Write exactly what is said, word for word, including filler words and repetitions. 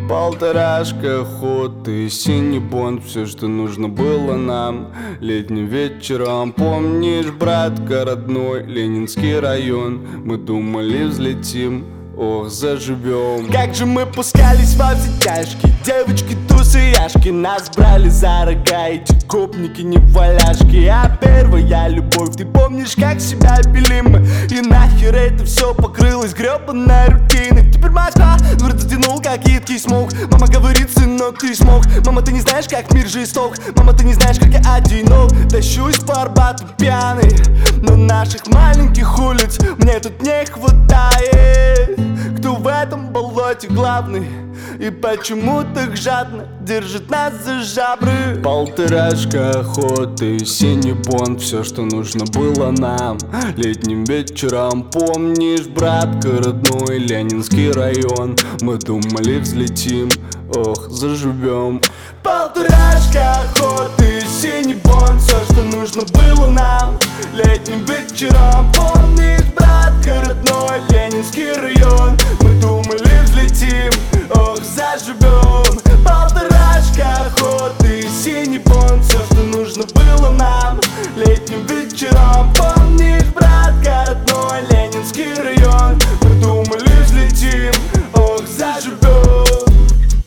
Полторашка, охоты, синий бонд, все, что нужно было нам летним вечером. Помнишь, братка родной, Ленинский район? Мы думали, взлетим, ох, заживем. Как же мы пускались во все тяжкие, девочки, тусы, яшки. Нас брали за рога эти гопники, не валяшки. А первая любовь, ты помнишь, как себя пили мы? И нахер это все покрылось гребаной рутиной. Теперь Москва дурь затянул, как едкий смог. Мама говорит, сынок, ты смог. Мама, ты не знаешь, как мир жесток. Мама, ты не знаешь, как я одинок. Тащусь по Арбату пьяный, но наших маленьких улиц мне тут не хватает. Кто в этом болоте главный? И почему так жадно держит нас за жабры? Полторашка, охоты, синий бонд, все, что нужно было нам летним вечером. Помнишь, братка родной, Ленинский район? Мы думали, взлетим, ох, заживем. Полторашка, охоты, синий бонд, все, что нужно было нам летним вечером. Помнишь, братка родной, Ленинский район? Мы думали, взлетим, ох, заживем. Полторашка, охоты, синий бонд, все, что нужно было нам летним вечером. Помнишь, братка родной, Ленинский район? Мы думали, взлетим, ох, заживем.